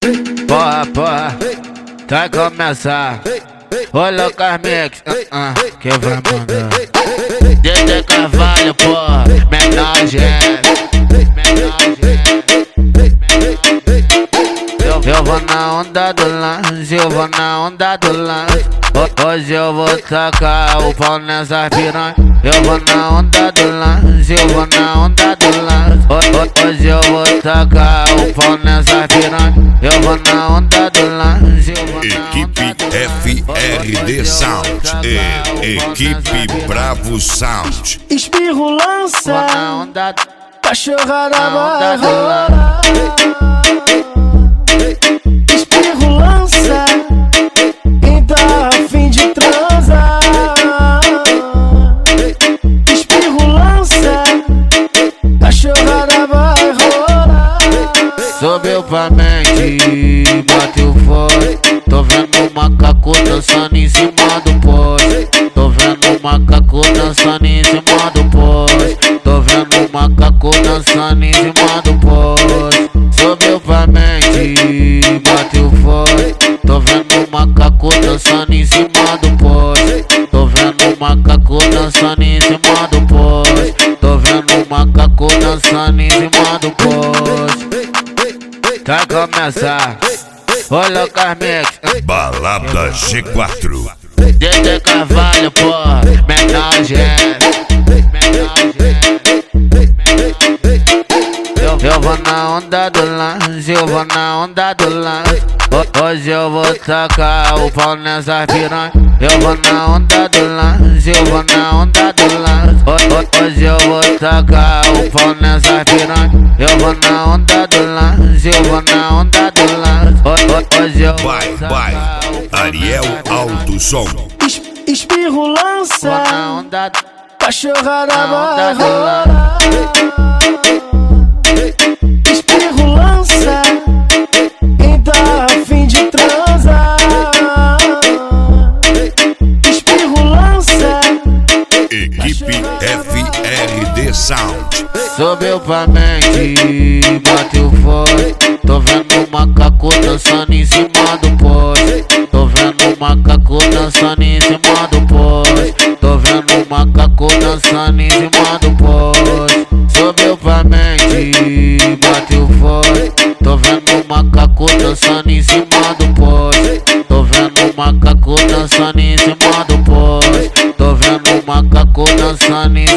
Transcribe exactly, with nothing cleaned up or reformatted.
Porra, porra, vai começar. Olha o Carmix, uh -uh, que vai mandar. D D Carvalho, porra, menor gente. Eu vou na onda do lance, eu vou na onda do lance. Hoje eu vou tacar o pau nessa piranha. Eu vou na onda do lance, eu vou na onda do lance. Hoje eu vou tacar o pau nessa piranha. Eu vou na onda do lance, eu vou na Equipe F R D Sound e Equipe Bravo Sound. Espirro lança, vou na onda, cachorrada vai rolar. Espirro lança, quem tá a fim de transar. Espirro lança, cachorrada vai rolar. Subiu pra mente, bateu forte. Tô vendo o macaco dançando em cima do poste. Tô vendo o macaco dançando em cima do poste. Tô vendo o macaco dançando em cima do poste. Subiu pra mente, bateu forte. Tô vendo o macaco dançando em cima do poste. Tô vendo o macaco dançando em cima do poste. Tô vendo o macaco dançando em cima do poste. Vai começar. Olha o Carmix, Balada G quatro. D D Carvalho, porra, menor gente. Eu, eu vou na onda do lance, eu vou na onda do lance. Hoje eu vou tacar o pau nessa piranha. Eu vou na onda do lance, eu vou na onda do lance. Hoje eu vou tacar o pau nessa piranha. Eu vou na onda do lance, eu vou na onda do lance. Hoje eu vou Vai, vai, Ariel Alto Som. Es, espirro lança, vou na onda, cachorrada vai onda rolar. Espirro lança, quem tá a fim de transar. Espirro lança, Equipe F R D Sound. subiu pra mente, bateu forte. Tô vendo o macaco dançando em cima do poste. Tô vendo o macaco dançando em cima do poste. Tô vendo o macaco dançando em cima do poste. Subiu pra mente, bateu forte. Tô vendo o macaco dançando em cima do poste. Tô vendo o macaco dançando em cima do poste. Tô vendo o macaco dançando em